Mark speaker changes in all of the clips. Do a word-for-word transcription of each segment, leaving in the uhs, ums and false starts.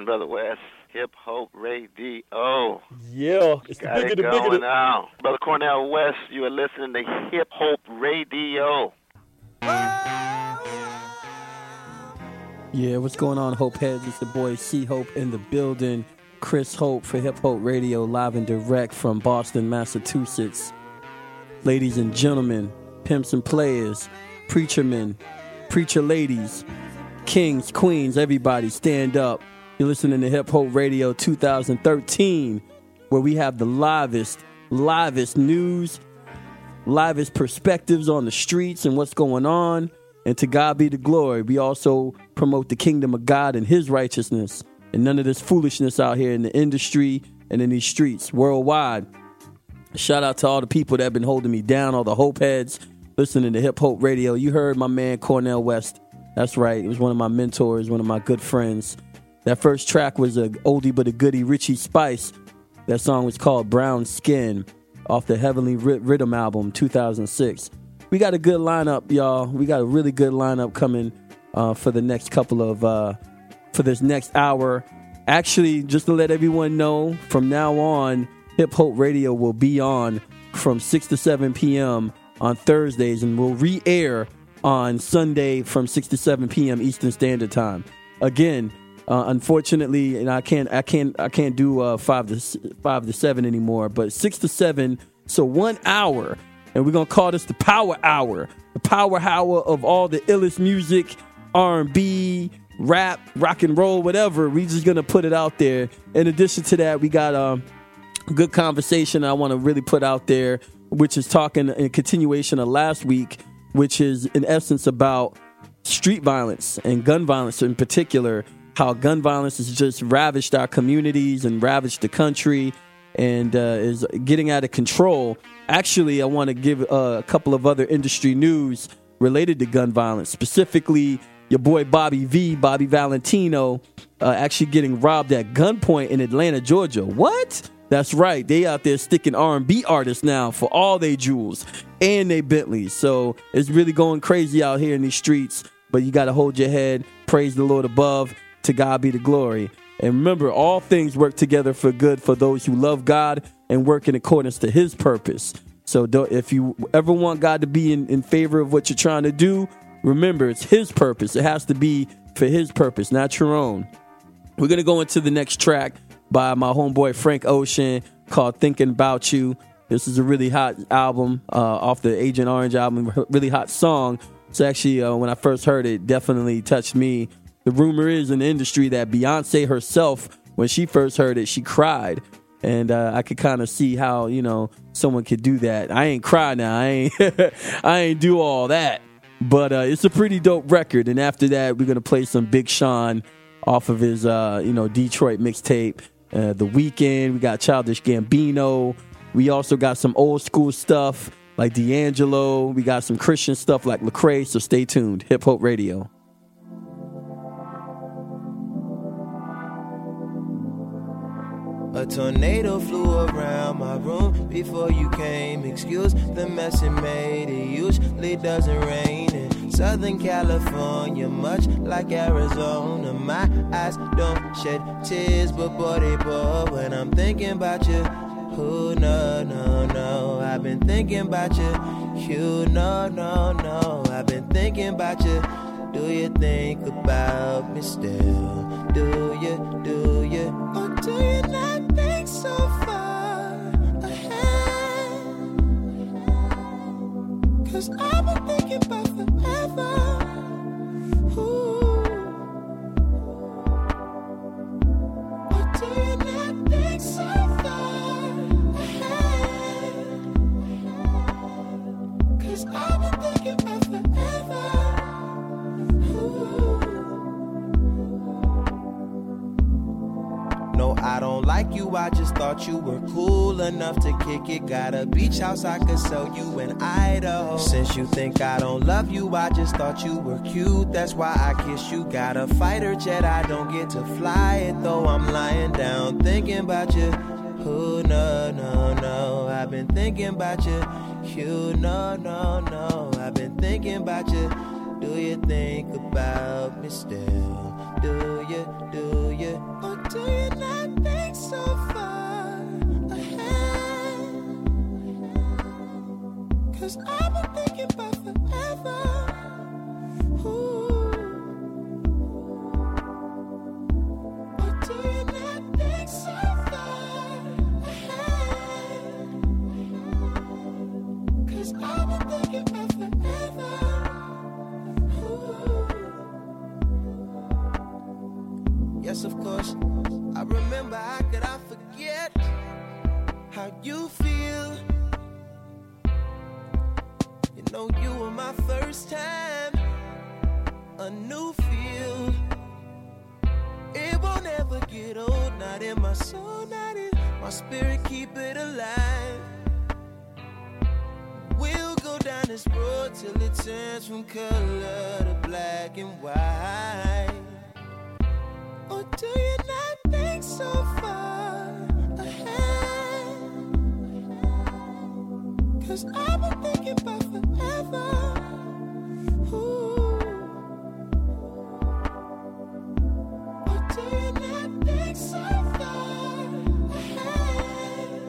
Speaker 1: listening, Brother West. Hip Hope Radio.
Speaker 2: Yeah, it's
Speaker 1: Got
Speaker 2: the bigger,
Speaker 1: it
Speaker 2: the
Speaker 1: going
Speaker 2: bigger. The...
Speaker 1: now. Brother Cornel West, you are listening to Hip Hope Radio.
Speaker 2: Yeah, what's going on, Hope Heads? It's the boy C Hope in the building. Chris Hope for Hip Hope Radio, live and direct from Boston, Massachusetts. Ladies and gentlemen, pimps and players, preacher men, preacher ladies, kings, queens, everybody stand up. You're listening to Hip Hope Radio two thousand thirteen, where we have the livest, livest news, livest perspectives on the streets and what's going on. And to God be the glory. We also promote the kingdom of God and his righteousness. And none of this foolishness out here in the industry and in these streets worldwide. Shout out to all the people that have been holding me down, all the Hope Heads, listening to Hip Hope Radio. You heard my man Cornel West. That's right. He was one of my mentors, one of my good friends. That first track was a oldie but a goodie, Richie Spice. That song was called Brown Skin off the Heavenly Rhythm album, two thousand six. We got a good lineup, y'all. We got a really good lineup coming uh, for the next couple of, uh, for this next hour. Actually, just to let everyone know, from now on, Hip Hope Radio will be on from six to seven p.m. on Thursdays, and will re-air on Sunday from six to seven p.m. Eastern Standard Time. Again, uh, unfortunately, and I can't, I can't, I can't do uh, five to five to seven anymore, but six to seven, so one hour. And we're going to call this the Power Hour. The Power Hour of all the illest music, R and B, rap, rock and roll, whatever. We're just going to put it out there. In addition to that, we got um, a good conversation I want to really put out there, which is talking in continuation of last week, which is in essence about street violence and gun violence in particular, how gun violence has just ravished our communities and ravished the country and uh, is getting out of control. Actually, I want to give uh, a couple of other industry news related to gun violence. Specifically, your boy Bobby V, Bobby Valentino, uh, actually getting robbed at gunpoint in Atlanta, Georgia. What? That's right. They out there sticking R and B artists now for all they jewels and they Bentleys. So it's really going crazy out here in these streets. But you got to hold your head. Praise the Lord above. To God be the glory. And remember, all things work together for good for those who love God and work in accordance to his purpose. So if you ever want God to be in, in favor of what you're trying to do, remember, it's his purpose. It has to be for his purpose, not your own. We're going to go into the next track by my homeboy Frank Ocean called Thinking About You. This is a really hot album uh, off the Agent Orange album, really hot song. So actually, uh, when I first heard it, definitely touched me. The rumor is in the industry that Beyonce herself, when she first heard it, she cried. And uh, I could kind of see how, you know, someone could do that. I ain't cry now. I ain't I ain't do all that. But uh, it's a pretty dope record. And after that, we're going to play some Big Sean off of his, uh, you know, Detroit mixtape. Uh, The Weeknd. We got Childish Gambino. We also got some old school stuff like D'Angelo. We got some Christian stuff like Lecrae. So stay tuned. Hip Hope Radio.
Speaker 3: A tornado flew around my room before you came. Excuse the mess it made. It usually doesn't rain in Southern California, much like Arizona. My eyes don't shed tears, but boy they pour when I'm thinking about you. Oh no, no, no, I've been thinking about you. You no, no, no, I've been thinking about you. Do you think about me still? Do you, do you, or do you not think so far ahead? 'Cause I've been thinking about forever. Ooh. Or do you not think so far ahead? 'Cause I've been thinking about forever. No, I don't like you, I just thought you were cool enough to kick it. Got a beach house I could sell you in Idaho. Since you think I don't love you, I just thought you were cute. That's why I kiss you. Got a fighter jet, I don't get to fly it, though I'm lying down thinking about you. Oh, no, no, no, I've been thinking about you. You, no, no, no, I've been thinking about you. Do you think about me still? Do you, do you, or of course. I remember, how could I forget how you feel? You know you were my first time, a new feel. It won't ever get old, not in my soul, not in my spirit, keep it alive. We'll go down this road till it turns from color to black and white. Or do you not think so far ahead? Cause I've been thinking about forever. Ooh. Or do you not think so far ahead?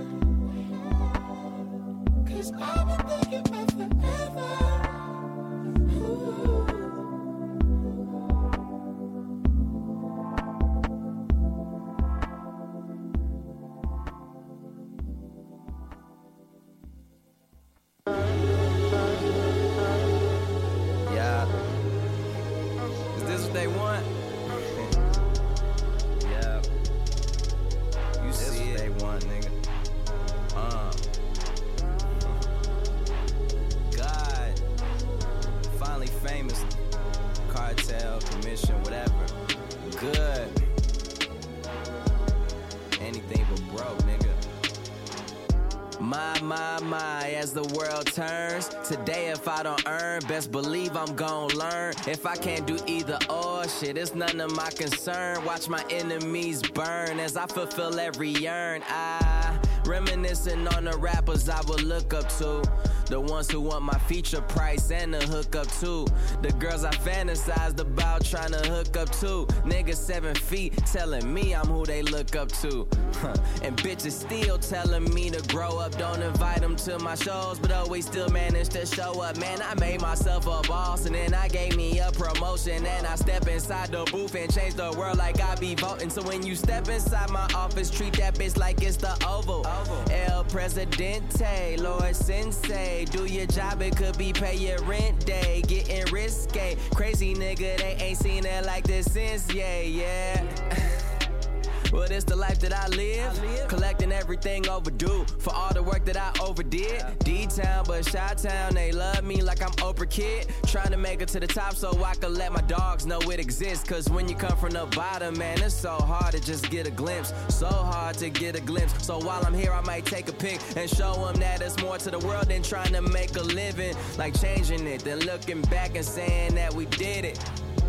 Speaker 3: Cause I've been thinking about forever. Ooh.
Speaker 4: Today if I don't earn, best believe I'm gon' learn. If I can't do either or, shit, it's none of my concern. Watch my enemies burn as I fulfill every yearn. I reminiscing on the rappers I would look up to, the ones who want my feature price and the hookup too. The girls I fantasized about trying to hook up to. Niggas seven feet telling me I'm who they look up to. And bitches still telling me to grow up. Don't invite them to my shows, but always still manage to show up. Man, I made myself a boss and then I gave me a promotion. And I step inside the booth and change the world like I be voting. So when you step inside my office, treat that bitch like it's the Oval. El Presidente, Lord Sensei, do your job, it could be pay your rent day. Getting risque, crazy nigga, they ain't seen it like this since, yeah, yeah. Well, this the life that I live. I live. Collecting everything overdue for all the work that I overdid. Yeah. D-Town, but Chi-Town, they love me like I'm Oprah Kid. Trying to make it to the top so I can let my dogs know it exists. Cause when you come from the bottom, man, it's so hard to just get a glimpse. So hard to get a glimpse. So while I'm here, I might take a pic and show them that there's more to the world than trying to make a living. Like changing it, then looking back and saying that we did it.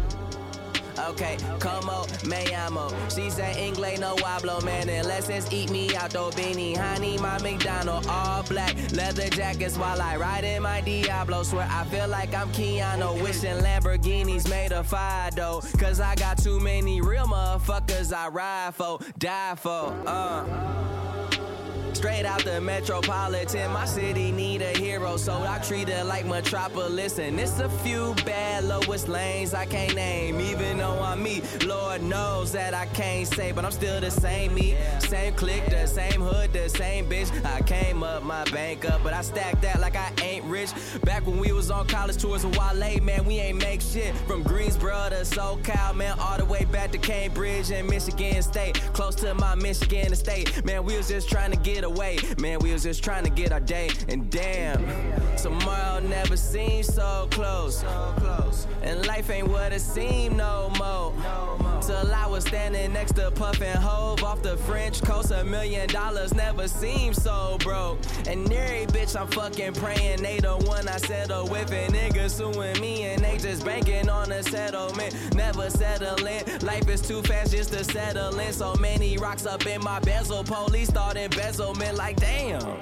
Speaker 4: Okay, como me llamo. She said Inglés no hablo, man, unless it's eat me out though beanie. Honey, my McDonald, all black leather jackets while I ride in my Diablo. Swear I feel like I'm Keanu, wishing Lamborghinis made of Fido. Cause I got too many real motherfuckers I ride for, die for, uh straight out the metropolitan, my city need a hero, so I treat it like Metropolis. And it's a few bad lowest lanes I can't name, even though I'm me. Lord knows that I can't say, but I'm still the same me. Same clique, the same hood, the same bitch. I came up my bank up, but I stacked that like I ain't rich. Back when we was on college tours with Wale, man, we ain't make shit. From Greensboro to SoCal, man, all the way back to Cambridge and Michigan State. Close to my Michigan estate, man, we was just trying to get away. Man, we was just trying to get our day, and damn, tomorrow never seems so close. So close. And life ain't what it seemed no more. No more. Till I was standing next to Puff and Hove off the French coast. A million dollars never seemed so broke. And every bitch I'm fucking praying they the one I settle with. And niggas suing me and they just banking on a settlement. Never settling. Life is too fast just to settle in. So many rocks up in my bezel. Police thought embezzlement. Like damn,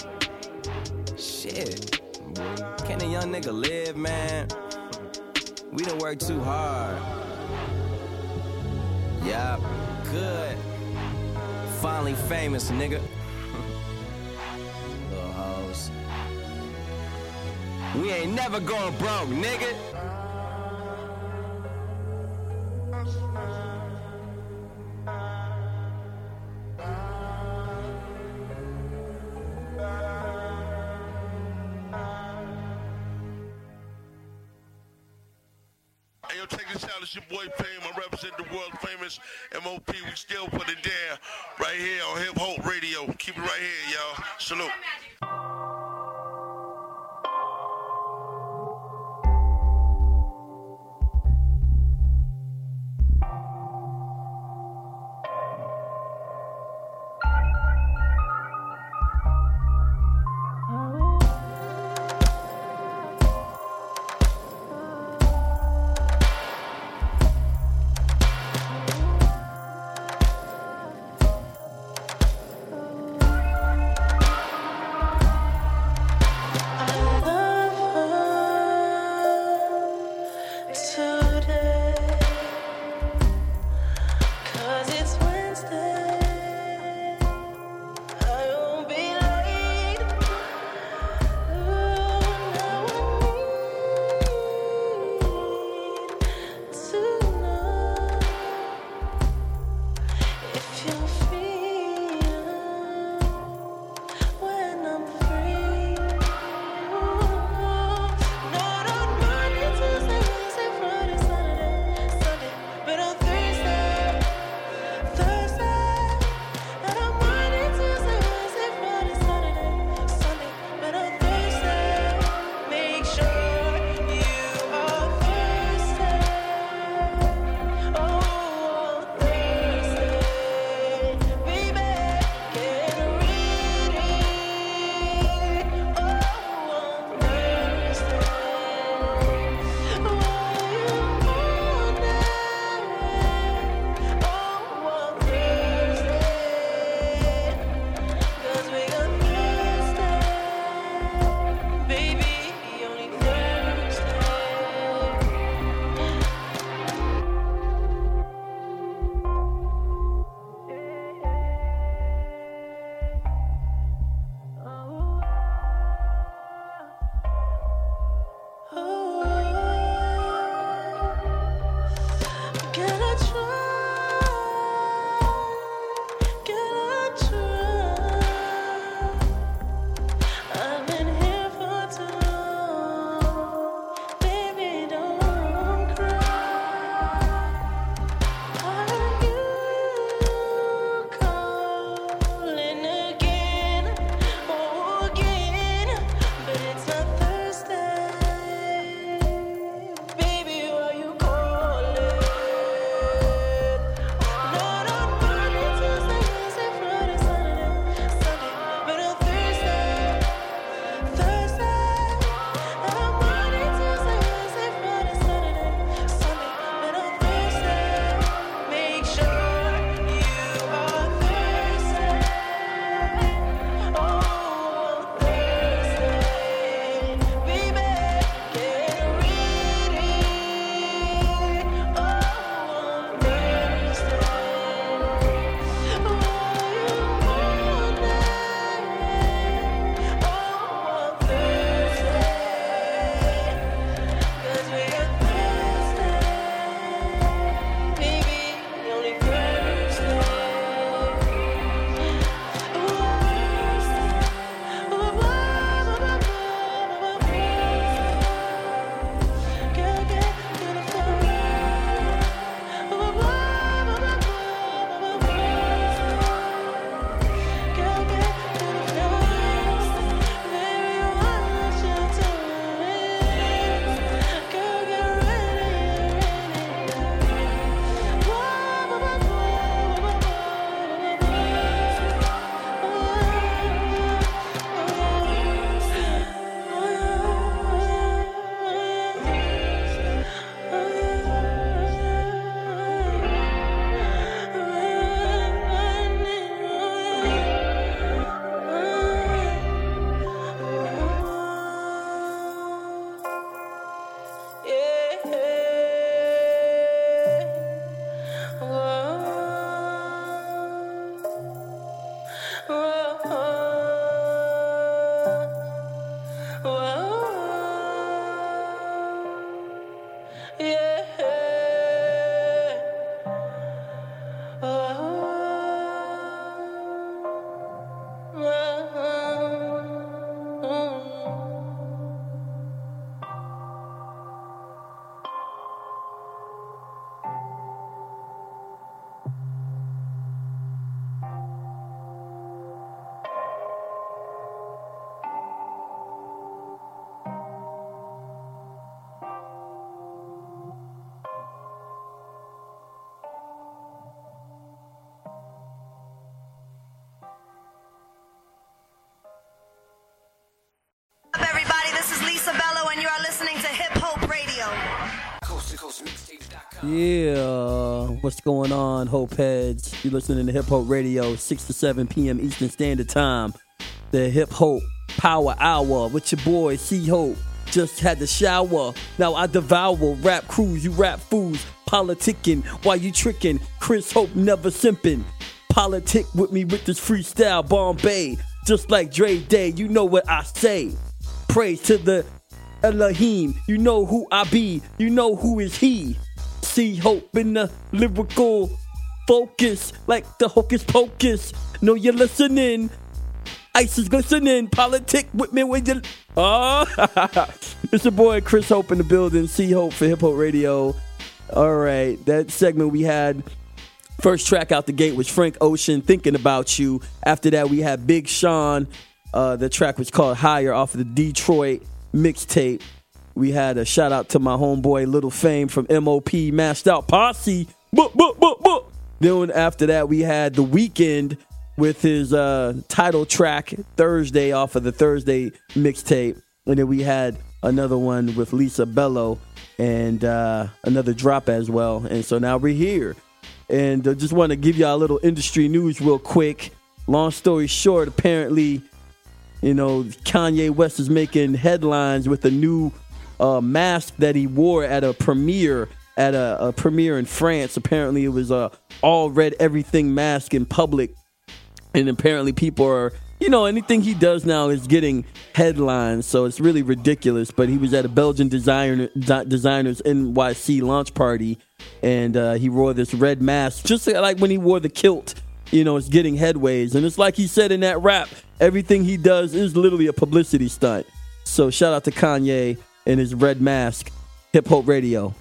Speaker 4: shit, can a young nigga live, man? We done worked too hard. Yeah, good. Finally famous, nigga. Little hoes. We ain't never going broke, nigga.
Speaker 5: Hey, yo, check this out. it's your boy Fame. I represent the world famous M O P. We still put it down right here on Hip Hope Radio. Keep it right here, y'all. Salute.
Speaker 2: Yeah, what's going on, Hope Heads? You're listening to Hip Hope Radio, six to seven p.m. Eastern Standard Time. The Hip Hope Power Hour with your boy, C-Hope. Just had the shower. Now I devour rap crews, you rap fools. Politicking while you tricking. Chris Hope never simping. Politic with me with this freestyle Bombay. Just like Dre Day, you know what I say. Praise to the Elohim. You know who I be. You know who is he. See hope in the lyrical focus, like the hocus pocus. Know you're listening. Ice is glistening. Politic with me with you. Oh, it's your boy Chris Hope in the building. See Hope for Hip Hop Radio. All right, that segment we had. First track out the gate was Frank Ocean, Thinking About You. After that, we had Big Sean. Uh, the track was called Higher off of the Detroit mixtape. We had a shout out to my homeboy Little Fame from M O P, Mashed Out Posse. Boop, boop, boop, boop. Then after that, we had The Weeknd with his uh, title track, Thursday, off of the Thursday mixtape. And then we had another one with Lisa Bello and uh, another drop as well. And so now we're here. And I just want to give y'all a little industry news real quick. Long story short, apparently, you know, Kanye West is making headlines with a new uh, mask that he wore at a premiere, at a, a premiere in France. Apparently, it was a all red everything mask in public. And apparently people are, you know, anything he does now is getting headlines. So it's really ridiculous. But he was at a Belgian designer, designer's N Y C launch party. And uh, he wore this red mask, just like when he wore the kilt. You know, it's getting headways. And it's like he said in that rap, everything he does is literally a publicity stunt. So shout out to Kanye and his red mask. Hip Hop Radio.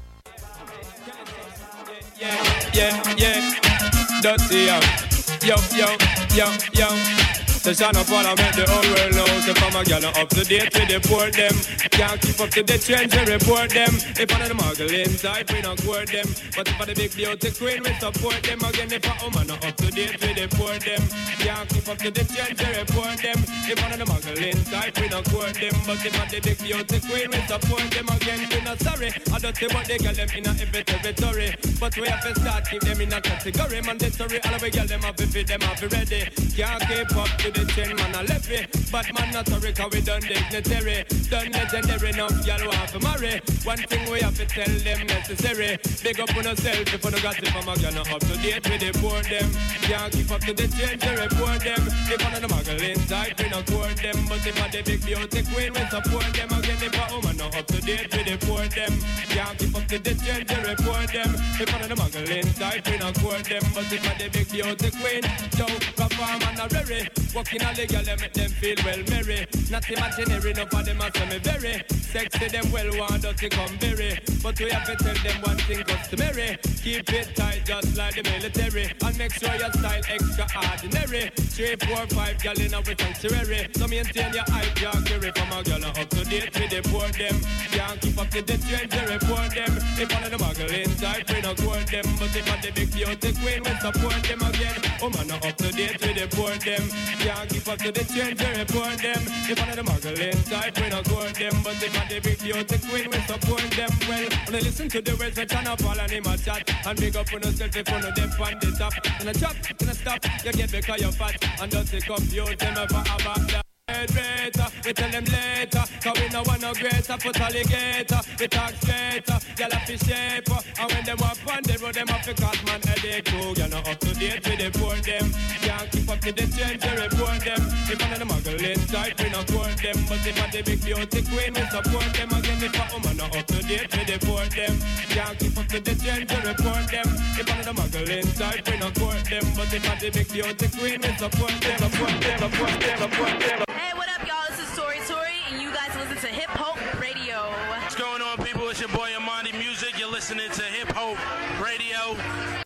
Speaker 6: Yeah, yeah, yeah. Dirty, yo. Yo, yo, yo, yo. The shine of all I make the whole world know. So from a gal up to date with the port them. Can't keep up to the trends and report them. If one of the muggle inside, we don't court them. But if I the big beauty queen, we support them. Again, if a woman not up to date with the port them. Can't keep up to the trends and report them. If one of the muggle inside, we don't court them. But if I the big beauty queen, we support them. Again, we not sorry. I don't say what they get them in a every territory. But we have to start keep them in a category. Mandatory, all of we get them up if them have ready. Can't keep up to the chain man a left it, but man not sorry cause we done dignitary, done legendary enough y'all want to marry. One thing we have to tell them necessary. Big up on yourself if you don't got it from a gun up to date with the poor them. Can't keep up to the change to report them. If one of the muggle inside we not court them, but if I the big beauty queen we support them. Again if a woman not up to date with the poor them. Can't keep up to the change to report them. If one of the muggle inside we not court them, but if I the big beauty queen don't perform and a rary. Walking all the girl, they make them feel well merry. Not imaginary, enough of them are semi very sexy, them well want us to come berry. But we have to tell them one thing customary. Keep it tight just like the military. And make sure your style extraordinary. Three, four, five girl in our sanctuary. So maintain your hype, can't carry from a girl up to date with the poor them. Can't keep up to the trend to report them. If one of the muggle inside, we don't court them. But if one the big beauty queen, we support them again. Oh man, not up to date with the poor them. Can't keep up to the trend to report them. If one of the muggle inside, we don't court them. But if one the big beauty queen, we support them. Well, when I listen to the words, we turn up all and him a chat. And big up on yourself if you know them on the top. In a chop, in a stop, you get because you're fat. And don't take up you, them ever about that. Better, we tell them later, cause we no want no greater, put alligator, we talk straighter, y'all have to shape, and when them walk on the road, them have to cause man headache too, y'all not up to date with the poor them, can't keep up to the change to report them, if one of the muggle inside, we not court them, but if one the big beauty queen, we support them, again if a woman not up to date with the poor them, can't keep up to the change to report them, if one of the muggle inside, we not court them, but if one the big beauty queen, we support them, support them, support them, support them.
Speaker 7: Hey, what up, y'all? This is Tori Tori, and you guys listen to Hip Hope Radio.
Speaker 5: What's going on, people? It's your boy Amani Music. You're listening to Hip Hope Radio.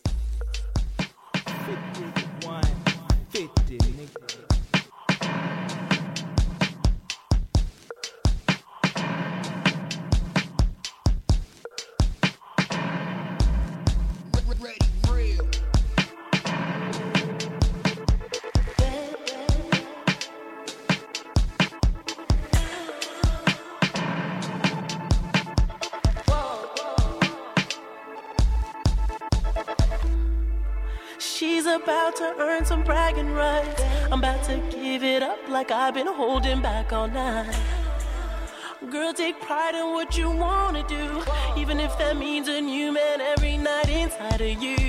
Speaker 3: fifty-one fifty, nigga.
Speaker 8: about to earn some bragging rights. I'm about to give it up like I've been holding back all night. Girl, take pride in what you wanna do, even if that means a new man every night inside of you.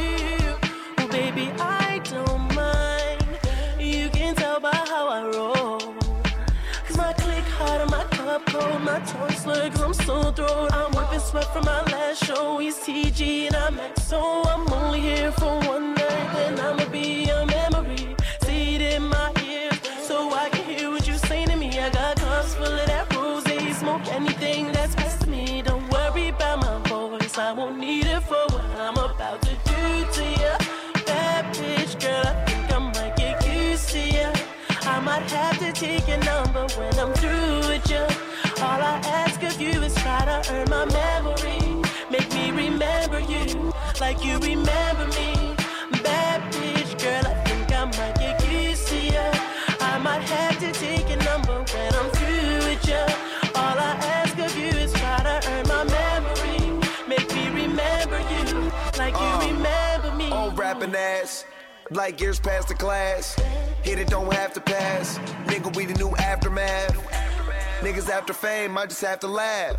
Speaker 8: Oh, baby, I don't mind. You can tell by how I roll. Cause my click hard and my cup cold, my tongue slurred cause I'm so throat. I'm wiping sweat from my last show. He's T G and I'm X, so I'm only here for one night. Then I'ma be a memory, see it in my ears, so I can hear what you say to me. I got cups full of that rose, smoke anything that's best to me. Don't worry about my voice, I won't need it for what I'm about to do to you. Bad bitch, girl, I think I might get used to you. I might have to take your number when I'm through with you. All I ask of you is try to earn my memory. Make me remember you like you remember me. Bad bitch, girl, I think I might get used to you. I might have to take your number when I'm through with you. All I ask of you is try to earn my memory. Make me remember you like you uh, remember me.
Speaker 9: Old rapping ass, like years past the class. Hit it, don't have to pass. Nigga, we the new aftermath. Niggas after fame, I just have to laugh.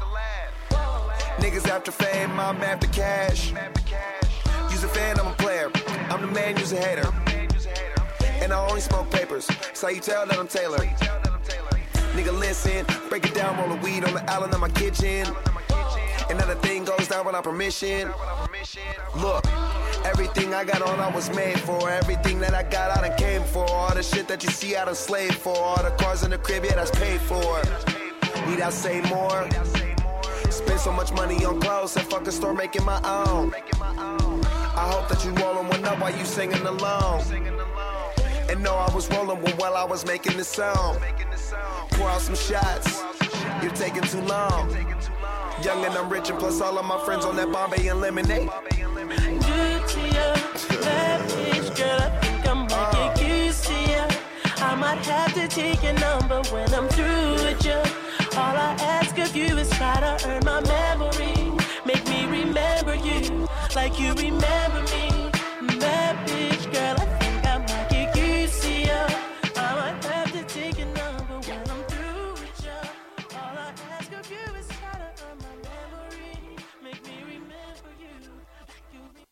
Speaker 9: Niggas after fame, I'm after cash. You's a fan, I'm a player. I'm the man, you's a hater. And I only smoke papers, so you tell that I'm tailored. Nigga, listen, break it down, roll a weed on the island of my kitchen. And then the thing goes down without permission. Look, everything I got on, I was made for. Everything that I got, I done came for. All the shit that you see, I done slaved for. All the cars in the crib, yeah, that's paid for. Need I say more? Spend so much money on clothes, and fuck a store making my own. I hope that you rolling one up while you singing along. And know I was rolling one while I was making this song. Pour out some shots, you're taking too long. Young and I'm rich, and plus all of my friends on that Bombay and lemonade.
Speaker 8: Good to you, bad bitch, girl, I think I might uh. get used to you. I might have to take your number when I'm through with you. All I ask of you is try to earn my memory. Make me remember you like you remember me. Bad bitch, girl, I think I might get used to you. I might have to take your number when I'm through with you. All I ask of you is try to earn my memory. Make me remember you like you remember.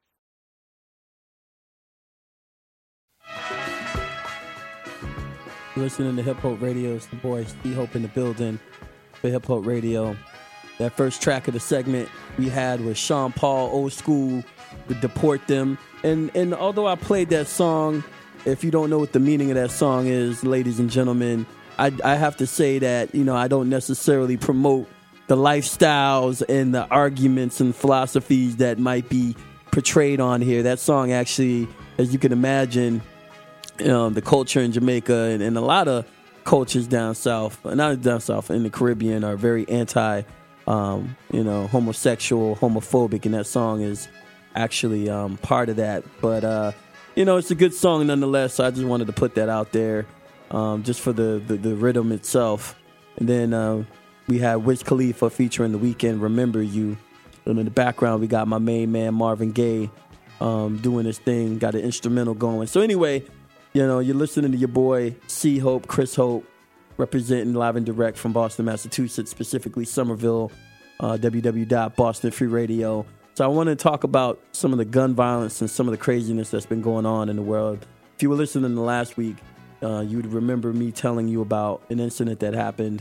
Speaker 2: Listening to Hip Hope Radio, it's the boy C-Hope in the building for Hip Hope Radio. That first track of the segment we had was Sean Paul, Old School, with Deport Them. And and although I played that song, if you don't know what the meaning of that song is, ladies and gentlemen, I, I have to say that, you know, I don't necessarily promote the lifestyles and the arguments and philosophies that might be portrayed on here. That song actually, as you can imagine, Um, the culture in Jamaica and, and a lot of cultures down south, not down south, in the Caribbean are very anti, um, you know, homosexual, homophobic, and that song is actually um, part of that. But, uh, you know, it's a good song nonetheless, so I just wanted to put that out there um, just for the, the, the rhythm itself. And then uh, we had Wiz Khalifa featuring The Weeknd, Remember You. And in the background, we got my main man, Marvin Gaye, um, doing his thing, got an instrumental going. So anyway, you know, you're listening to your boy C-Hope, Chris Hope, representing live and direct from Boston, Massachusetts, specifically Somerville, uh, w w w dot boston free radio. So I want to talk about some of the gun violence and some of the craziness that's been going on in the world. If you were listening to last week, uh, you'd remember me telling you about an incident that happened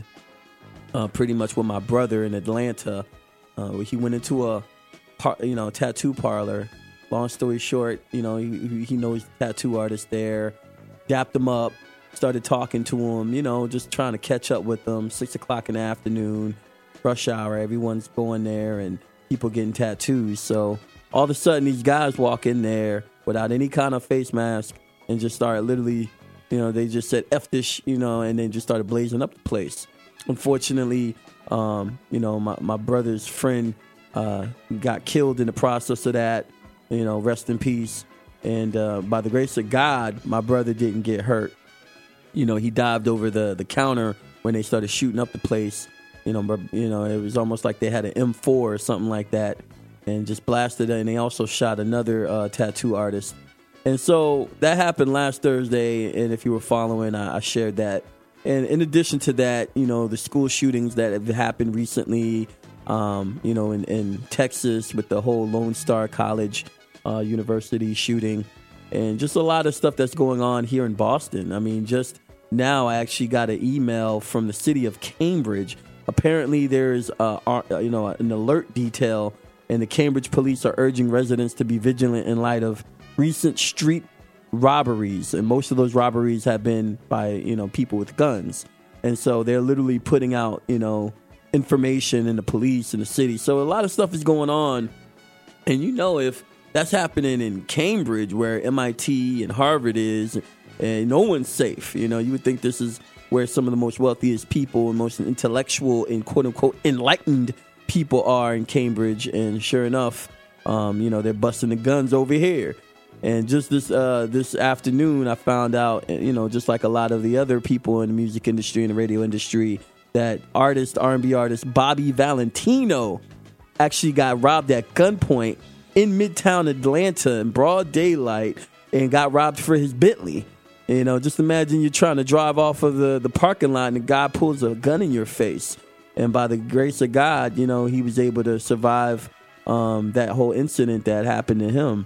Speaker 2: uh, pretty much with my brother in Atlanta. Uh, where he went into a, par- you know, tattoo parlor. Long story short, you know, he, he knows tattoo artists there. Dapped him up, started talking to him, you know, just trying to catch up with them. Six o'clock in the afternoon, rush hour, everyone's going there and people getting tattoos. So all of a sudden, these guys walk in there without any kind of face mask and just started literally, you know, they just said, F this, you know, and then just started blazing up the place. Unfortunately, um, you know, my, my brother's friend uh, got killed in the process of that. You know, rest in peace. And uh, by the grace of God, my brother didn't get hurt. You know, he dived over the, the counter when they started shooting up the place. You know, but, you know, it was almost like they had an M four or something like that and just blasted it. And they also shot another uh, tattoo artist. And so that happened last Thursday, and if you were following, I, I shared that. And in addition to that, you know, the school shootings that have happened recently, um, you know, in, in Texas with the whole Lone Star College uh, University shooting, and just a lot of stuff that's going on here in Boston. I mean, just now I actually got an email from the city of Cambridge. Apparently there's, uh, uh, you know, an alert detail, and the Cambridge police are urging residents to be vigilant in light of recent street robberies, and most of those robberies have been by, you know, people with guns. And so they're literally putting out, you know, information in the police in the city. So a lot of stuff is going on. And, you know, if that's happening in Cambridge, where M I T and Harvard is, and no one's safe, you know, you would think this is where some of the most wealthiest people and most intellectual and quote unquote enlightened people are, in Cambridge. And sure enough, um, you know, they're busting the guns over here. And just this uh, this afternoon, I found out, you know, just like a lot of the other people in the music industry and the radio industry, that artist, R and B artist Bobby Valentino actually got robbed at gunpoint in Midtown Atlanta in broad daylight, and got robbed for his Bentley. You know, just imagine you're trying to drive off of the, the parking lot, and the guy pulls a gun in your face. And by the grace of God, you know, he was able to survive um, that whole incident that happened to him.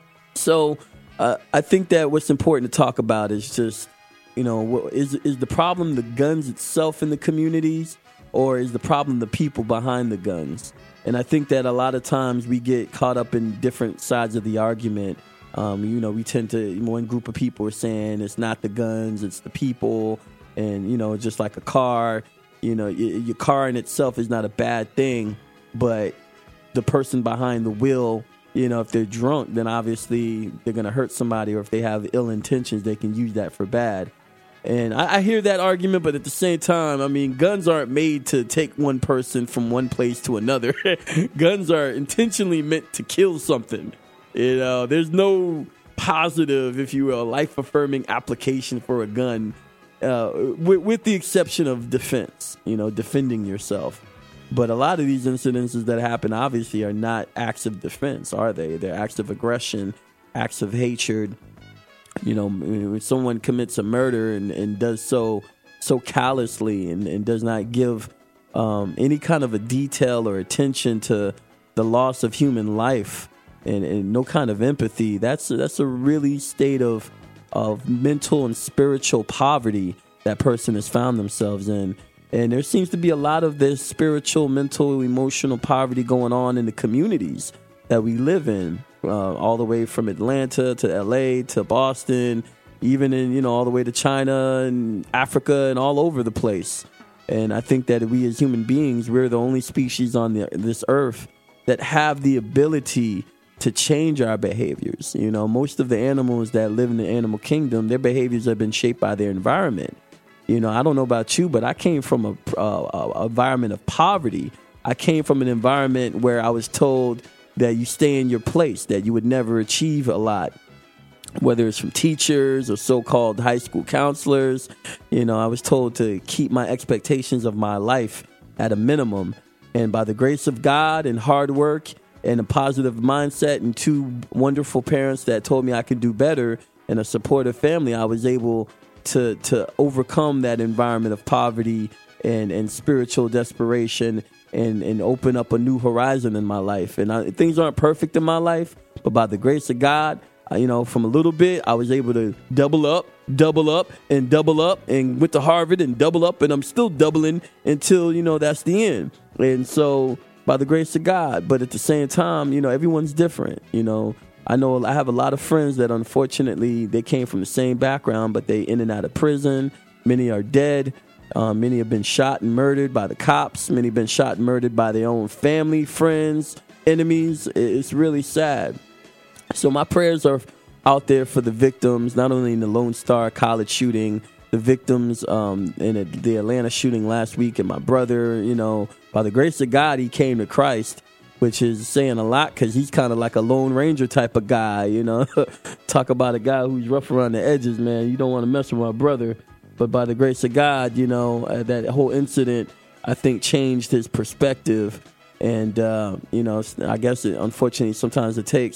Speaker 2: So uh, I think that what's important to talk about is just, you know, is is the problem the guns itself in the communities, or is the problem the people behind the guns? And I think that a lot of times we get caught up in different sides of the argument. Um, you know, we tend to, one group of people are saying it's not the guns, it's the people. And, you know, just like a car, you know, your car in itself is not a bad thing, but the person behind the wheel, you know, if they're drunk, then obviously they're going to hurt somebody, or if they have ill intentions, they can use that for bad. And I, I hear that argument, but at the same time, I mean, guns aren't made to take one person from one place to another. Guns are intentionally meant to kill something. You know, there's no positive, if you will, life-affirming application for a gun, uh, with, with the exception of defense, you know, defending yourself. But a lot of these incidences that happen, obviously, are not acts of defense, are they? They're acts of aggression, acts of hatred. You know, when someone commits a murder and, and does so so callously and, and does not give um, any kind of a detail or attention to the loss of human life, and, and no kind of empathy, that's that's a really state of of mental and spiritual poverty that person has found themselves in. And there seems to be a lot of this spiritual, mental, emotional poverty going on in the communities that we live in, uh, all the way from Atlanta to L A to Boston, even in, you know, all the way to China and Africa and all over the place. And I think that we as human beings, we're the only species on the, this earth that have the ability to change our behaviors. You know, most of the animals that live in the animal kingdom, their behaviors have been shaped by their environment. You know, I don't know about you, but I came from a, a, a environment of poverty. I came from an environment where I was told that you stay in your place, that you would never achieve a lot, whether it's from teachers or so-called high school counselors. You know, I was told to keep my expectations of my life at a minimum. And by the grace of God and hard work and a positive mindset and two wonderful parents that told me I could do better and a supportive family, I was able to to overcome that environment of poverty and, and spiritual desperation and, and open up a new horizon in my life. And I, things aren't perfect in my life, but by the grace of God, I, you know, from a little bit, I was able to double up, double up, and double up, and went to Harvard and double up, and I'm still doubling until, you know, that's the end. And so by the grace of God, but at the same time, you know, everyone's different, you know. I know I have a lot of friends that unfortunately they came from the same background, but they in and out of prison. Many are dead. Um, many have been shot and murdered by the cops. Many have been shot and murdered by their own family, friends, enemies. It's really sad. So my prayers are out there for the victims, not only in the Lone Star College shooting, the victims um, in the Atlanta shooting last week, and my brother, you know, by the grace of God, he came to Christ, which is saying a lot because he's kind of like a Lone Ranger type of guy, you know. Talk about a guy who's rough around the edges, man. You don't want to mess with my brother. But by the grace of God, you know, uh, that whole incident, I think, changed his perspective. And, uh, you know, I guess, it, unfortunately, sometimes it takes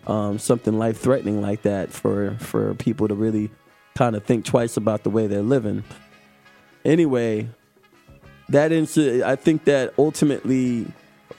Speaker 2: um, something life-threatening like that for, for people to really kind of think twice about the way they're living. Anyway, that inc- I think that ultimately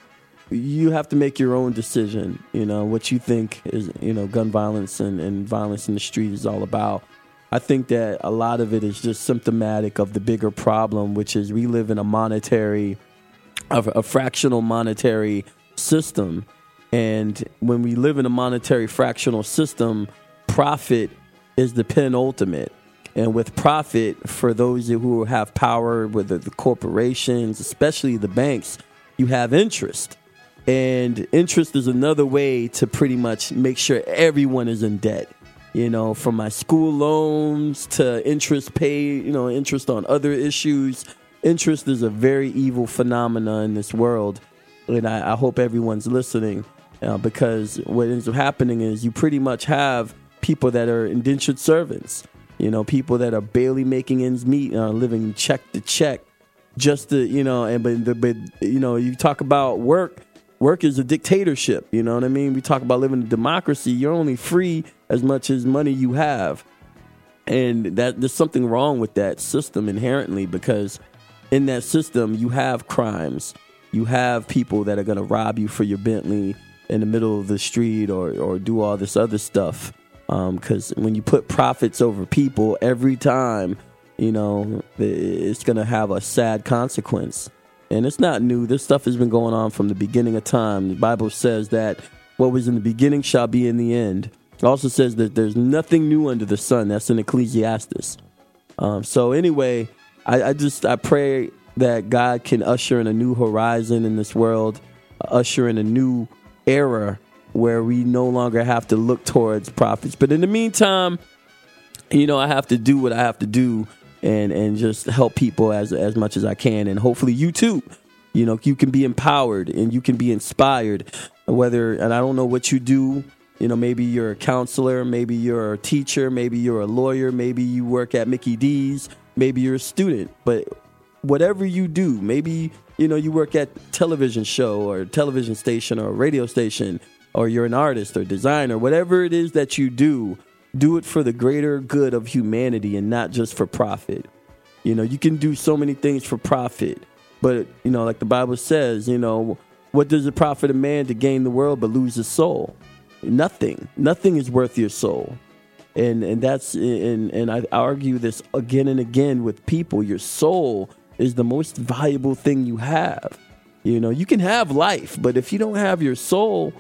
Speaker 2: you have to make your own decision, you know, what you think is, you know, gun violence and, and violence in the street is all about. I think that a lot of it is just symptomatic of the bigger problem, which is we live in a monetary, a, a fractional monetary system. And when we live in a monetary fractional system, profit is the penultimate. And with profit, for those who have power, with the, the corporations, especially the banks, you have interest. And interest is another way to pretty much make sure everyone is in debt. You know, from my school loans to interest paid, you know, interest on other issues. Interest is a very evil phenomenon in this world. And I, I hope everyone's listening uh, because what ends up happening is you pretty much have people that are indentured servants, you know, people that are barely making ends meet and are living check to check just to, you know, and but, but you know, you talk about work. Work is a dictatorship, you know what I mean? We talk about living in a democracy. You're only free as much as money you have. And that there's something wrong with that system inherently because in that system, you have crimes. You have people that are going to rob you for your Bentley in the middle of the street or, or do all this other stuff. Because um, when you put profits over people every time, you know, it's going to have a sad consequence. And it's not new. This stuff has been going on from the beginning of time. The Bible says that what was in the beginning shall be in the end. It also says that there's nothing new under the sun. That's in Ecclesiastes. Um, so anyway, I, I just I pray that God can usher in a new horizon in this world, uh, usher in a new era where we no longer have to look towards profits. But in the meantime, you know, I have to do what I have to do. And, and just help people as as much as I can. And hopefully you too, you know, you can be empowered and you can be inspired. Whether, and I don't know what you do, you know, maybe you're a counselor, maybe you're a teacher, maybe you're a lawyer, maybe you work at Mickey D's, maybe you're a student. But whatever you do, maybe, you know, you work at a television show or a television station or a radio station, or you're an artist or designer, whatever it is that you do, do it for the greater good of humanity and not just for profit. You know, you can do so many things for profit, but, you know, like the Bible says, you know, what does it profit a man to gain the world but lose his soul? Nothing. Nothing is worth your soul. And and that's, and, and I argue this again and again with people. Your soul is the most valuable thing you have. You know, you can have life, but if you don't have your soul,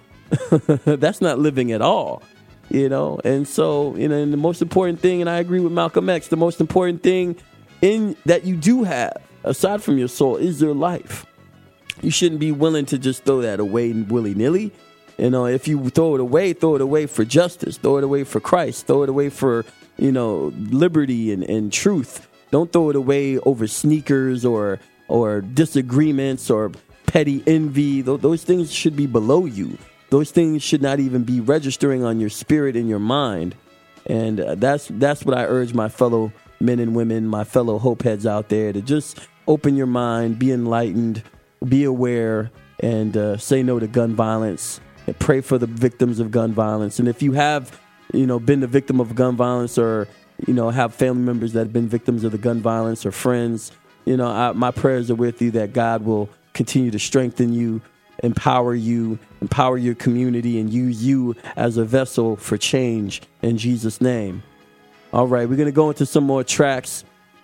Speaker 2: that's not living at all. You know, and so, you know, and the most important thing, and I agree with Malcolm X, the most important thing in that you do have, aside from your soul, is your life. You shouldn't be willing to just throw that away willy-nilly. You know, if you throw it away, throw it away for justice, throw it away for Christ, throw it away for, you know, liberty and, and truth. Don't throw it away over sneakers or or disagreements or petty envy. Th- those things should be below you. Those things should not even be registering on your spirit and your mind. And uh, that's that's what I urge my fellow men and women, my fellow hope heads out there, to just open your mind, be enlightened, be aware, and uh, say no to gun violence, and pray for the victims of gun violence. And if you have, you know, been the victim of gun violence, or, you know, have family members that have been victims of the gun violence, or friends, you know, I, my prayers are with you that God will continue to strengthen you, empower you, empower your community, and use you as a vessel for change in Jesus' name. All right, we're going to go into some more tracks.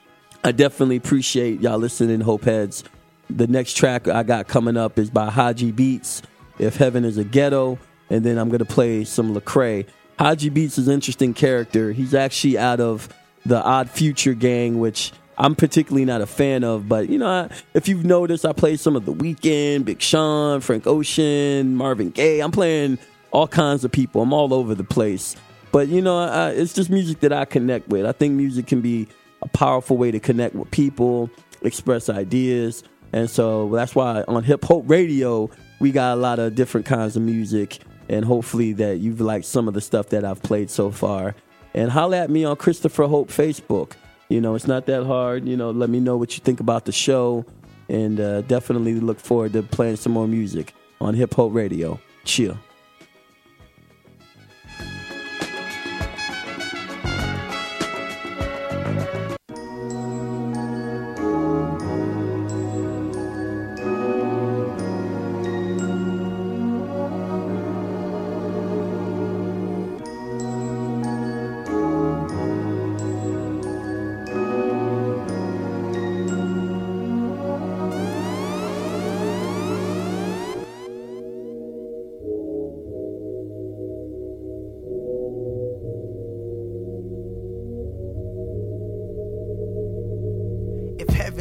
Speaker 2: I definitely appreciate y'all listening, Hope Heads. The next track I got coming up is by Haji Beats, If Heaven is a Ghetto, and then I'm going to play some Lecrae. Haji Beats is an interesting character. He's actually out of the Odd Future gang, which I'm particularly not a fan of, but, you know, I, if you've noticed, I play some of The Weeknd, Big Sean, Frank Ocean, Marvin Gaye. I'm playing all kinds of people. I'm all over the place. But, you know, I, it's just music that I connect with. I think music can be a powerful way to connect with people, express ideas. And so that's why on Hip Hope Radio, we got a lot of different kinds of music. And hopefully that you've liked some of the stuff that I've played so far. And holla at me on Christopher Hope Facebook. You know, it's not that hard. You know, let me know what you think about the show. And uh, definitely look forward to playing some more music on Hip Hop Radio. Chill.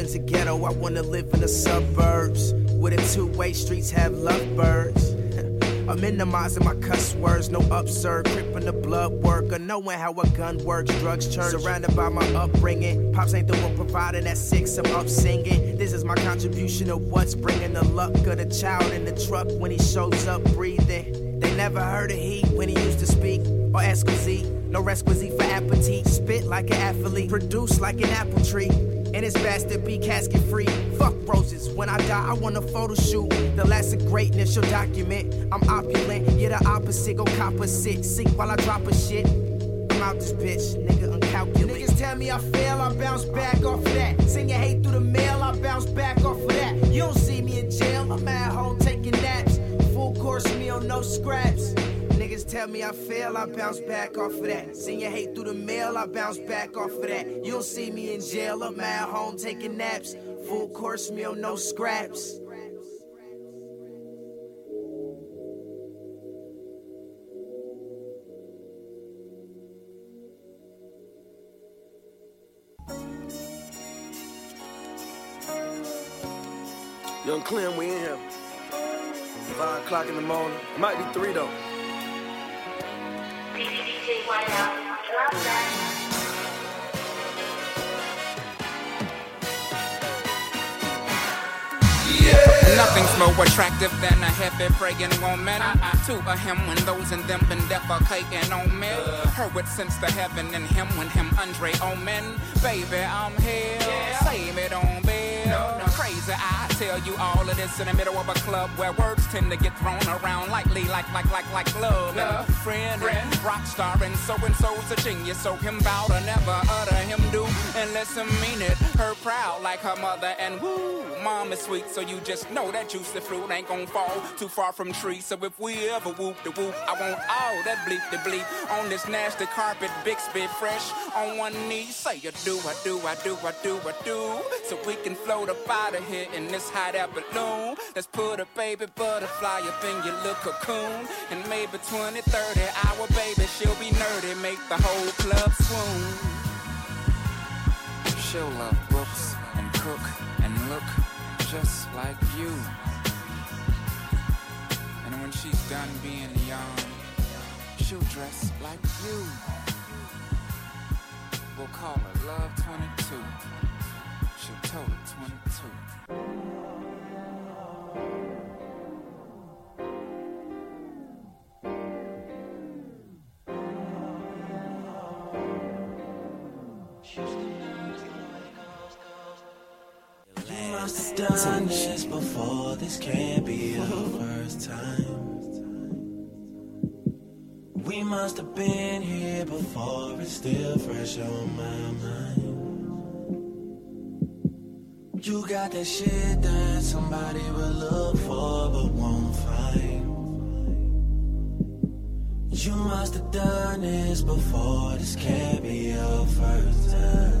Speaker 10: heaven's a ghetto, I wanna live in the suburbs, where the two-way streets have lovebirds. I'm minimizing my cuss words, no upsurge, cripping the blood work, or knowing how a gun works, drugs church. Surrounded by my upbringing, pops ain't the one providing that six, I'm up singing. This is my contribution of what's bringing the luck of the child in the truck when he shows up breathing. They never heard of he when he used to speak, or exquisite, no requisite for appetite. Spit like an athlete, produce like an apple tree. And his bastard be casket free. Fuck roses. When I die, I want a photo shoot. The last of greatness, you'll document. I'm opulent, yeah, the opposite. Go cop a sit, sink while I drop a shit. I'm out this bitch, nigga, uncalculate. Niggas tell me I fail, I bounce back off of that. Send your hate through the mail, I bounce back off of that. You don't see me in jail, I'm at home taking naps. Full course meal, no scraps. Niggas tell me I fail, I bounce back off of that. Send your hate through the mail, I bounce back off of that. You don't see me in jail, I'm at home taking naps. Full course meal, no scraps.
Speaker 11: Young Clem, we in here. Five o'clock in the morning. It might be three though.
Speaker 7: D J Whiteout, drop that.
Speaker 12: Nothing's more attractive than a heavy praying woman. To a him when those in them been defecating on me. Her with sense to heaven and him when him Andre Omen. Baby, I'm here. Save it on bed. No, no. Crazy, I tell you all of this in the middle of a club where words tend to get thrown around lightly, like, like, like, like love. love. And friend, friend. Rock star, and so and so's a genius. So him bow to never utter him do unless him mean it. Her proud like her mother, and woo, mom is sweet, so you just know that juicy fruit ain't gon' fall too far from trees. So if we ever whoop the whoop, I want all that bleep the bleep on this nasty carpet, Bixby fresh on one knee. Say you do, I do, I do, I do, I do, so we can float up out of here in this hot air balloon. Let's put a baby butterfly up in your little cocoon, and maybe twenty, thirty hour baby, she'll be nerdy, make the whole club swoon. She'll love books and cook and look just like you. And when she's done being young, she'll dress like you. We'll call her Love twenty-two. She'll total twenty-two.
Speaker 3: You must have done this before, this can't be the first time. We must have been here before, it's still fresh on my mind. You got that shit that somebody will look for but won't find. You must have done this before, this can't be your first time.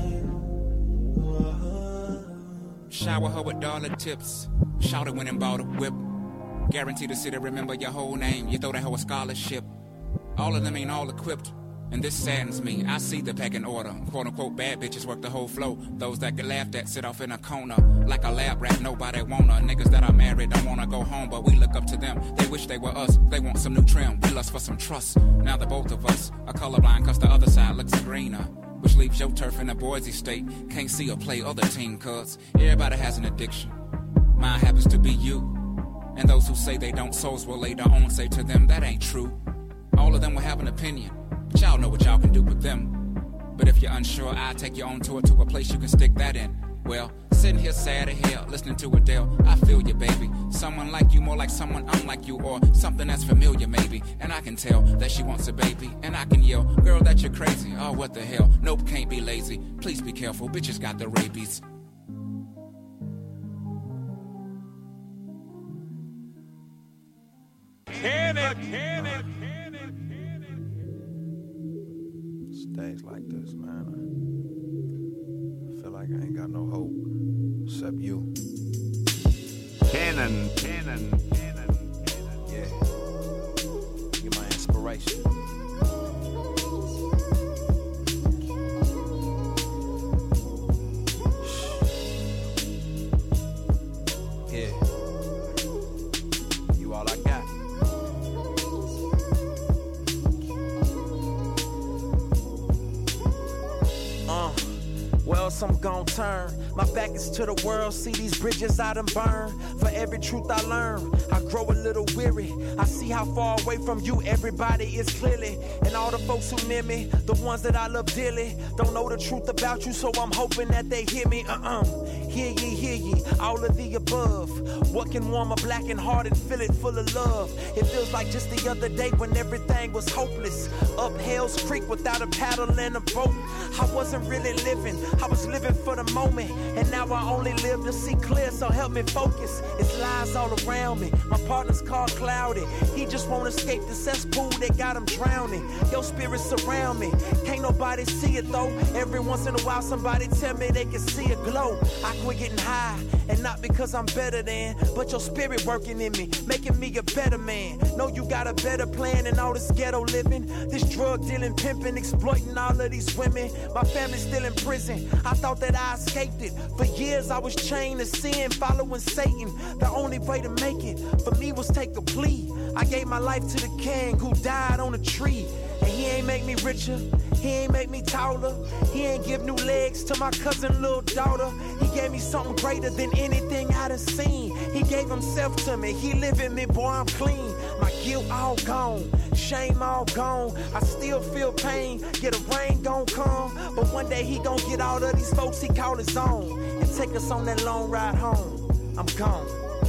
Speaker 12: Shower her with dollar tips. Shout it when and bought a whip. Guarantee the city remember your whole name. You throw that hoe a scholarship. All of them ain't all equipped, and this saddens me. I see the pecking order. Quote unquote bad bitches work the whole flow. Those that get laughed at sit off in a corner like a lab rat. Nobody wanna. Niggas that are married don't wanna go home, but we look up to them. They wish they were us. They want some new trim. We lust for some trust. Now the both of us are colorblind, cause the other side looks greener, which leaves your turf in a Boise state. Can't see or play other team cuz everybody has an addiction. Mine happens to be you. And those who say they don't, souls will later on say to them that ain't true. All of them will have an opinion, but y'all know what y'all can do with them. But if you're unsure, I'll take you on tour to a place you can stick that in. Well, sitting here sad as hell, listening to Adele, I feel you, baby. Someone like you, more like someone unlike you, or something that's familiar, maybe. And I can tell that she wants a baby, and I can yell, girl, that you're crazy. Oh, what the hell? Nope, can't be lazy. Please be careful, bitches got the rabies.
Speaker 6: Can it, can it,
Speaker 13: Days like this, man, I feel like I ain't got no hope except you.
Speaker 14: Cannon, cannon, cannon, cannon.
Speaker 13: Yeah, you're my inspiration.
Speaker 10: guess I'm gon' turn. My back is to the world, see these bridges I done burn. For every truth I learn, I grow a little weary. I see how far away from you everybody is clearly. And all the folks who near me, the ones that I love dearly, don't know the truth about you, so I'm hoping that they hear me. Uh-uh. Hear ye, hear ye, all of the above. What can warm a blackened heart and fill it full of love? It feels like just the other day when everything was hopeless. Up Hell's Creek without a paddle and a boat. I wasn't really living, I was living for the moment. And now I only live to see clear, so help me focus. It's lies all around me, my partner's called Cloudy. He just won't escape the cesspool that got him drowning. Your spirit surround me, can't nobody see it though. Every once in a while somebody tell me they can see a glow. I quit getting high, and not because I'm better than, but your spirit working in me, making me a better man. Know you got a better plan than all this ghetto living. This drug dealing, pimping, exploiting all of these women. My family's still in prison, I thought that I escaped it. For years I was chained to sin, following Satan. The only way to make it for me was take a plea. I gave my life to the king who died on a tree. And he ain't make me richer, he ain't make me taller. He ain't give new legs to my cousin little daughter. He gave me something greater than anything I done seen. He gave himself to me, he live in me, boy I'm clean. My guilt all gone, shame all gone. I still feel pain, yeah the rain gon' come. But one day he gon' get all of these folks he call his own and take us on that long ride home. I'm gone.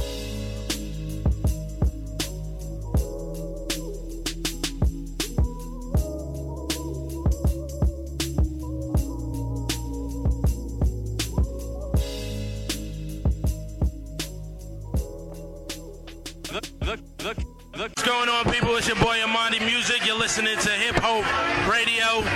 Speaker 15: What's going on, people? It's your boy Amani Music. You're listening to Hip Hope Radio.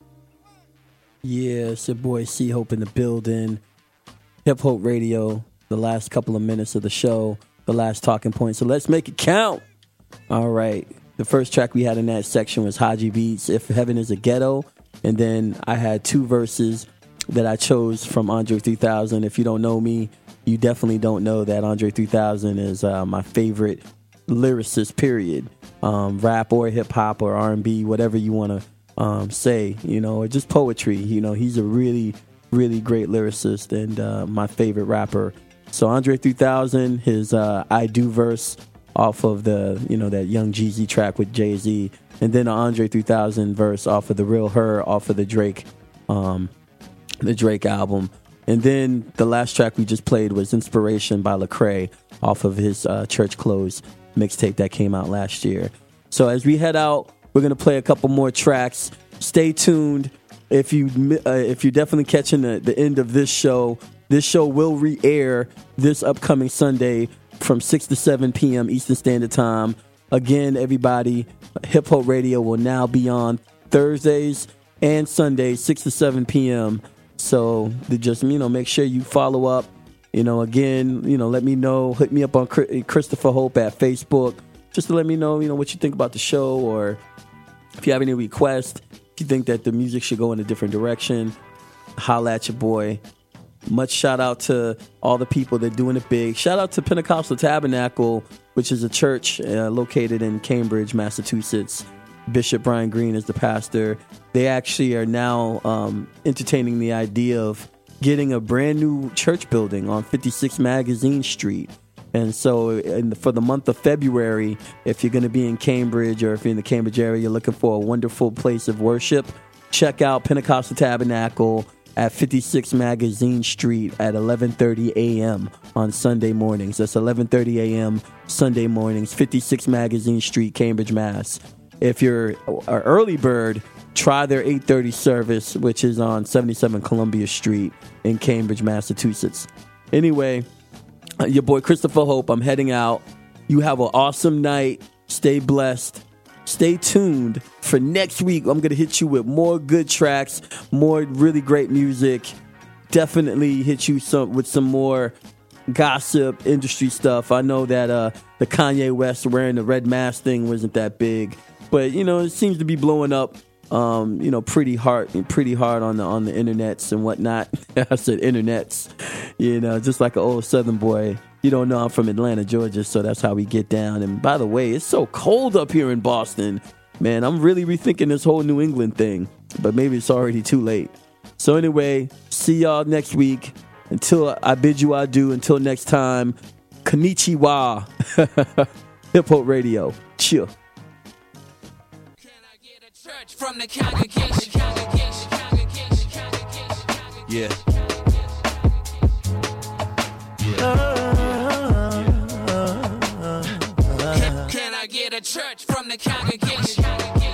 Speaker 2: Yeah, it's your boy C Hope in the building. Hip Hope Radio. The last couple of minutes of the show, the last talking point. So let's make it count. All right. The first track we had in that section was Haji Beats, If Heaven is a Ghetto. And then I had two verses that I chose from Andre three thousand. If you don't know me, you definitely don't know that Andre three thousand is uh, my favorite lyricist, period. Um, rap or hip-hop or R and B, whatever you want to um, say, you know, or just poetry. You know, he's a really, really great lyricist and uh, my favorite rapper. So Andre three thousand, his uh, I Do verse off of the, you know, that Young Jeezy track with Jay-Z. And then an Andre three thousand verse off of The Real Her, off of the Drake, um, the Drake album. And then the last track we just played was Inspiration by Lecrae off of his uh, Church Clothes mixtape that came out last year. So as we head out, we're going to play a couple more tracks. Stay tuned. If, you, uh, if you're definitely catching the, the end of this show, this show will re-air this upcoming Sunday from six to seven p.m. Eastern Standard Time. Again, everybody, Hip Hope Radio will now be on Thursdays and Sundays, six to seven p.m. So just, you know, make sure you follow up. You know, again, you know, let me know. Hit me up on Christopher Hope at Facebook just to let me know, you know, what you think about the show, or if you have any requests, if you think that the music should go in a different direction, holla at your boy. Much shout out to all the people that are doing it big. Shout out to Pentecostal Tabernacle, which is a church uh, located in Cambridge, Massachusetts. Bishop Brian Green is the pastor. They actually are now um, entertaining the idea of getting a brand new church building on fifty-six Magazine Street. And so in the, for the month of February, if you're going to be in Cambridge or if you're in the Cambridge area, you're looking for a wonderful place of worship, check out Pentecostal Tabernacle at fifty-six Magazine Street at eleven thirty a.m. on Sunday mornings. That's eleven thirty a.m. Sunday mornings, fifty-six Magazine Street, Cambridge, Mass. If you're an early bird, try their eight thirty service, which is on seventy-seven Columbia Street in Cambridge, Massachusetts. Anyway, your boy Christopher Hope, I'm heading out. You have an awesome night. Stay blessed. Stay tuned for next week. I'm going to hit you with more good tracks, more really great music. Definitely hit you some with some more gossip, industry stuff. I know that uh, the Kanye West wearing the red mask thing wasn't that big, but you know, it seems to be blowing up. Um, you know, pretty hard, pretty hard on the on the internets and whatnot. I said internets, you know, just like an old Southern boy. You don't know I'm from Atlanta, Georgia, so that's how we get down. And by the way, it's so cold up here in Boston, man. I'm really rethinking this whole New England thing, but maybe it's already too late. So anyway, see y'all next week. Until I bid you adieu, until next time, konnichiwa. Hip Hop Radio. Chill.
Speaker 4: From the congregation, congregation, congregation, congregation.
Speaker 3: Yeah.
Speaker 4: Can, can I get a church from the congregation?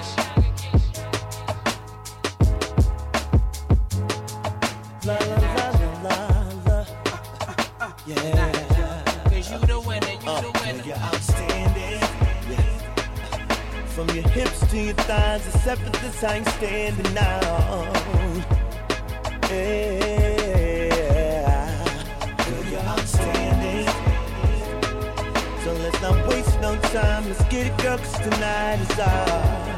Speaker 3: La la la la la. Yeah.
Speaker 4: Cause you the winner, you
Speaker 3: uh,
Speaker 4: the winner.
Speaker 3: You're outstanding. Yeah. From your hips to your thighs, except for this I ain't standing now. Yeah. Girl, you're outstanding. So let's not waste no time. Let's get it, girl, cause tonight is ours.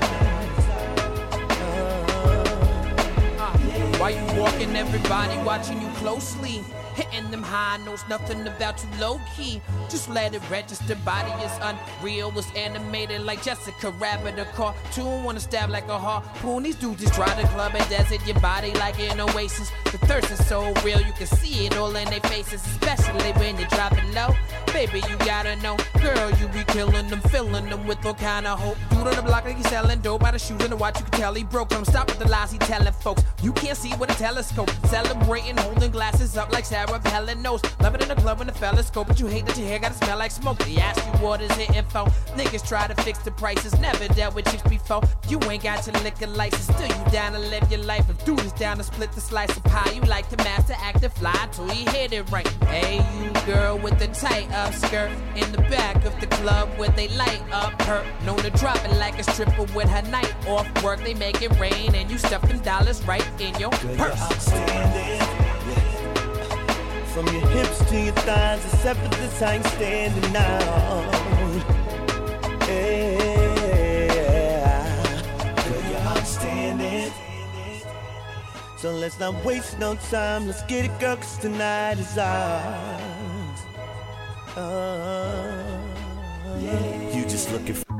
Speaker 4: Why you walking, everybody watching you closely? Hitting them high notes, nothing about you low-key. Just let it register, body is unreal. Was animated like Jessica Rabbit, a cartoon. Wanna stab like a harpoon. These dudes just try to club and desert your body like an oasis. The thirst is so real, you can see it all in their faces. Especially when they drop it low. Baby, you gotta know, girl, you be killing them, filling them with all kind of hope. Dude on the block like he's selling dope. By the shoes and the watch, you can tell he broke. Don't stop with the lies he telling folks. You can't see with a telescope. Celebrating, holding glasses up like Sarah Helen knows. Love it in the club when the fellas scope, but you hate that your hair gotta smell like smoke. They ask you what is it info. Niggas try to fix the prices, never dealt with chicks before. You ain't got your liquor license, still you down to live your life. If dude is down to split the slice of pie, you like to master act and fly till you hit it right. Hey, you girl with the tight up skirt in the back of the club where they light up her. Known to drop it like a stripper with her night off work. They make it rain and you stuff them dollars right in your purse.
Speaker 3: From your hips to your thighs, except for this I ain't standing now. Yeah, girl, you're outstanding. So let's not waste no time. Let's get it, girl, cause tonight is ours. Uh, yeah. You just looking for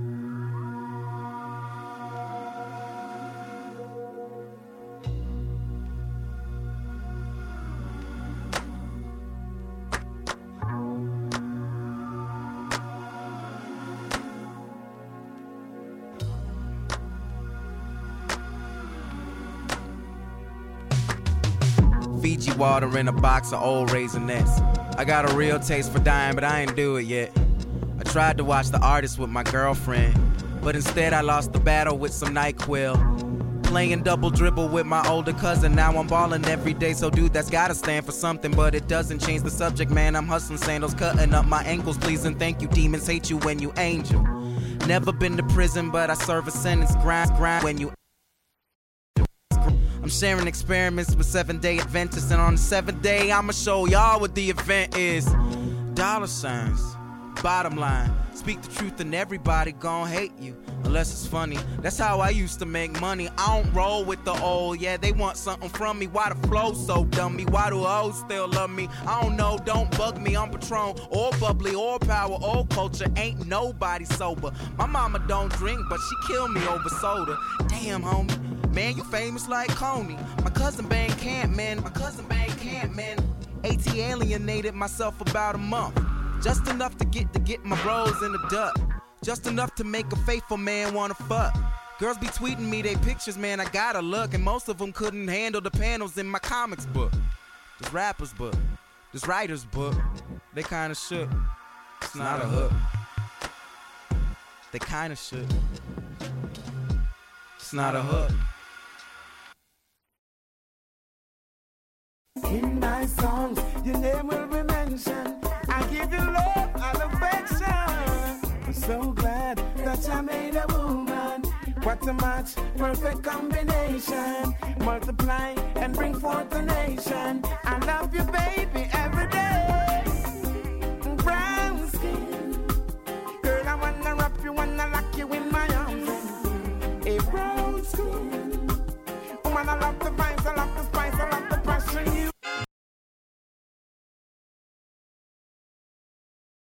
Speaker 16: Fiji water in a box of old Raisinets. I got a real taste for dying, but I ain't do it yet. I tried to watch The Artist with my girlfriend, but instead I lost the battle with some NyQuil. Playing double dribble with my older cousin, now I'm balling every day. So dude, that's gotta stand for something, but it doesn't change the subject, man. I'm hustling sandals, cutting up my ankles, please and thank you. Demons hate you when you angel. Never been to prison, but I serve a sentence. Grind, grind when you. I'm sharing experiments with seven-day Adventists, and on the seventh day, I'ma show y'all what the event is. Dollar signs, bottom line. Speak the truth and everybody gon' hate you, unless it's funny. That's how I used to make money. I don't roll with the old, yeah, they want something from me. Why the flow so dummy? Why do hoes still love me? I don't know, don't bug me. I'm Patron, or bubbly, or power, or culture. Ain't nobody sober. My mama don't drink, but she killed me over soda. Damn, homie. Man, you famous like Coney. My cousin Bang Camp, man. My cousin Bang Camp, man. AT alienated myself about a month. Just enough to get to get my bros in the duck. Just enough to make a faithful man wanna fuck. Girls be tweeting me they pictures, man, I gotta look. And most of them couldn't handle the panels in my comics book. This rapper's book. This writer's book. They kinda shook. It's not a hook. They kinda shook. It's not a hook.
Speaker 17: In my songs, your name will be mentioned. I give you love and affection. I'm so glad that I made a woman. What a match, perfect combination. Multiply and bring forth a nation. I love you, baby, every day. Brown skin, girl, I wanna wrap you, wanna lock you in my arms. A brown skin, woman, I love the vibes, I love the spice, I love the passion. You